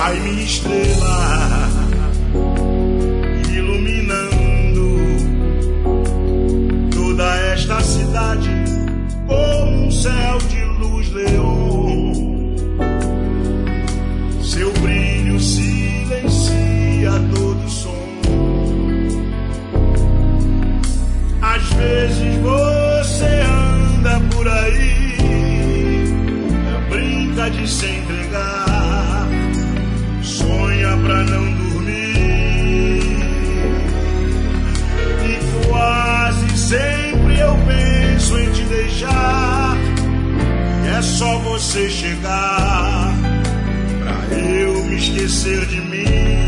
Vai, minha estrela, iluminando toda esta cidade como um céu de luz leon. Seu brilho silencia todo som. Às vezes você anda por aí, brinca de se entregar, sonha pra não dormir, e quase sempre eu penso em te deixar. E é só você chegar pra eu me esquecer de mim.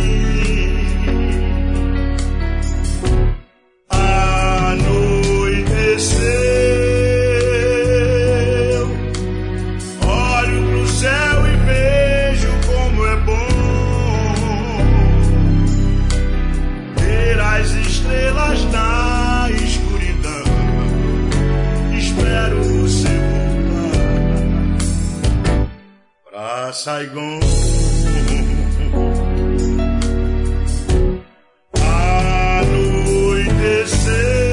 Saigon, anoiteceu,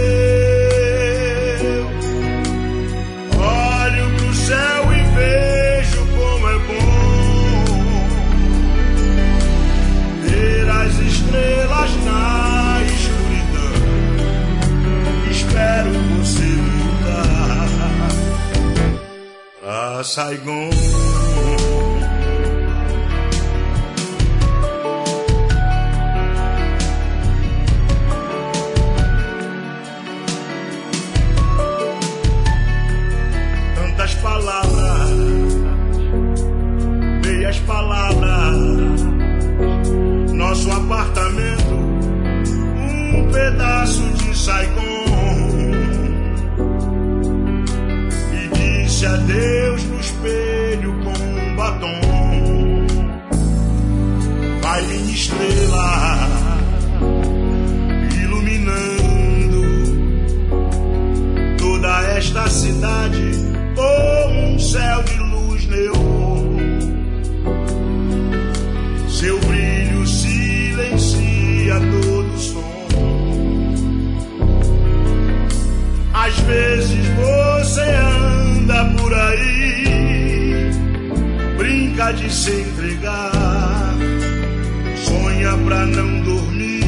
olho pro céu e vejo como é bom ver as estrelas na escuridão. Espero você voltar pra Saigon. Palavras, meias palavras, nosso apartamento, um pedaço de Saigon. E disse adeus no espelho com um batom. Vai, minha estrela, iluminando toda esta cidade como um céu de luz neon. Seu brilho silencia todo som. Às vezes você anda por aí, brinca de se entregar, sonha pra não dormir,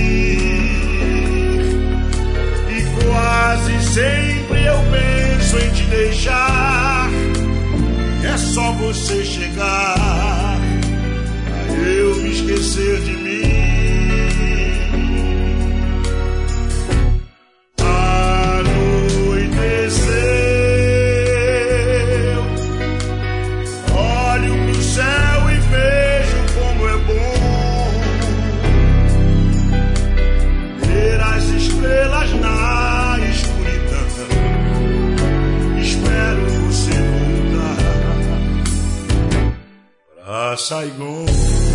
e quase sempre eu penso em te deixar. É só você chegar pra eu me esquecer de mim. Anoiteceu, olho pro céu e vejo como é bom ver as estrelas na escuridão. Espero você voltar pra Saigon.